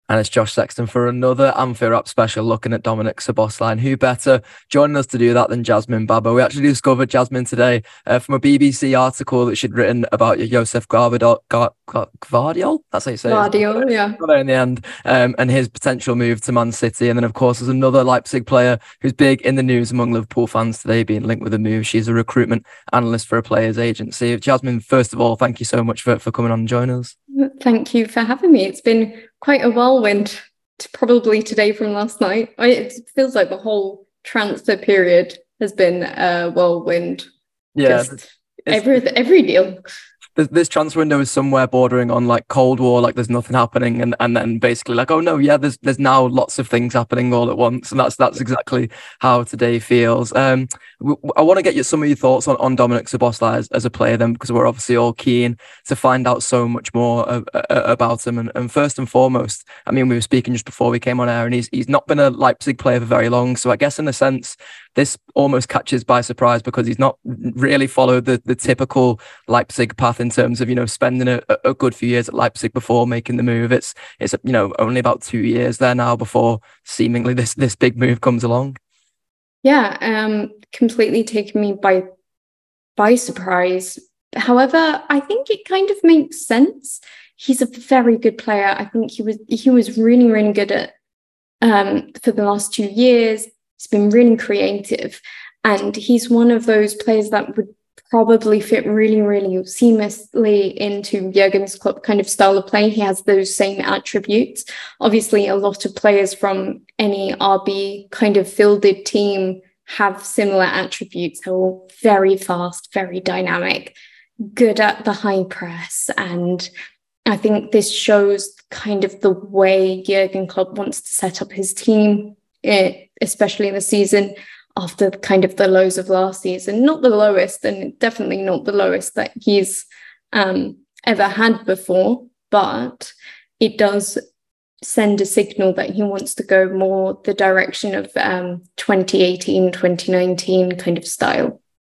And it's Josh Sexton for another Amphi Wrap special looking at Dominik Szoboszlai. Who better joining us to do that than Jasmine Baba? We actually discovered Jasmine today from a BBC article that she'd written about Josef Gvardiol. That's how you say it. Gvardiol, yeah. Got there in the end, and his potential move to Man City. And then, of course, there's another Leipzig player who's big in the news among Liverpool fans today, being linked with a move. She's a recruitment analyst for a players agency. Jasmine, first of all, thank you so much for coming on and joining us. Thank you for having me. It's been quite a whirlwind, probably today from last night. It feels like the whole transfer period has been a whirlwind. Yeah, every deal. This transfer window is somewhere bordering on like Cold War, like there's nothing happening, and then basically like, oh no, yeah, there's now lots of things happening all at once, and that's exactly how today feels. I want to get some of your thoughts on Dominik Szoboszlai as a player, then, because we're obviously all keen to find out so much more about him. And first and foremost, I mean, we were speaking just before we came on air, and he's not been a Leipzig player for very long, so I guess in a sense this almost catches by surprise because he's not really followed the typical Leipzig path in terms of, spending a good few years at Leipzig before making the move. It's only about 2 years there now before seemingly this big move comes along. Yeah, completely taken me by surprise. However, I think it kind of makes sense. He's a very good player. I think he was really, really good at for the last 2 years. He's been really creative, and he's one of those players that would probably fit really, really seamlessly into Jurgen's Klopp kind of style of play. He has those same attributes. Obviously, a lot of players from any RB kind of fielded team have similar attributes. They're all very fast, very dynamic, good at the high press. And I think this shows kind of the way Jurgen Klopp wants to set up his team, especially in the season after kind of the lows of last season. Not the lowest, and definitely not the lowest that he's ever had before, but it does send a signal that he wants to go more the direction of 2018, 2019 kind of style.